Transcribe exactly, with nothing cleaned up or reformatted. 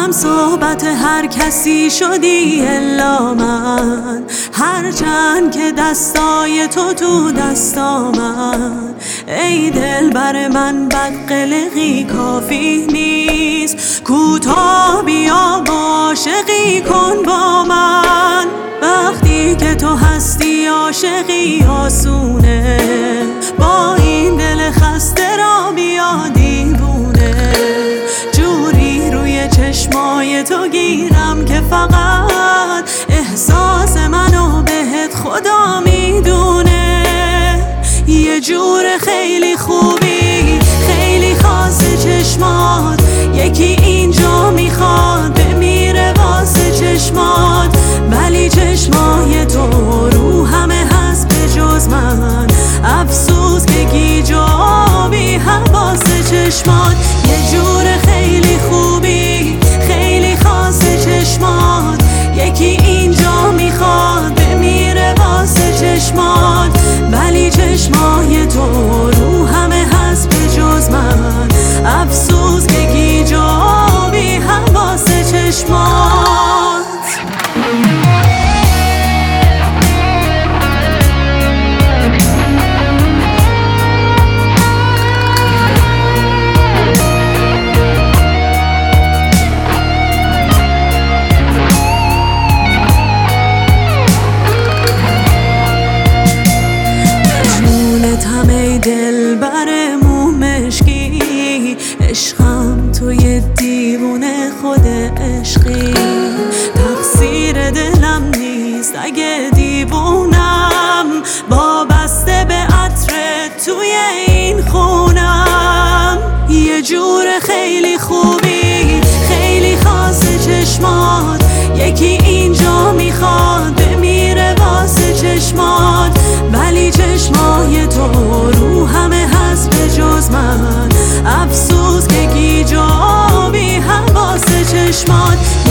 هم صحبت هر کسی شدی الا من، هرچند که دستای تو تو دستامن. ای دل بر من بد قلقی کافی نیست، کوتاه بیا عاشقی کن با من. وقتی که تو هستی عاشقی آسونه، با این دل خسته را بیا دیوونه. جوری روی چشمای تو گیرم که فقط احساس منو بهت خدا میدونه. یه جور خیلی خوبی خیلی خاصه چشمات، یکی اینجا میخواد بمیره واسه چشمات. ولی چشمای تو رو همه هست به جز من، افسوس که گیج و آبی حواسه چشمات. یه جور خیلی خوبی خیلی خاصه چشمات، یکی اینجا میخواد بمیره واسه چشمات. ولی چشمای تو رو همه هست به جز من، افسوس که گیج و آبی حواسه چشمات. همه دل بر مو مشکی، عشقم توی دیوونه خود عشقی. تقصیر دلم نیست اگه دیوونم، وابسته به عطرت توی این خونم. یه جور خیلی خوبی خیلی خاصه چشمات، یکی اینجا میخواد بمیره واسه چشمات. ولی چشمای تو رو همه هست به جز من، افسوس که گیج و آبی حواسه چشمات.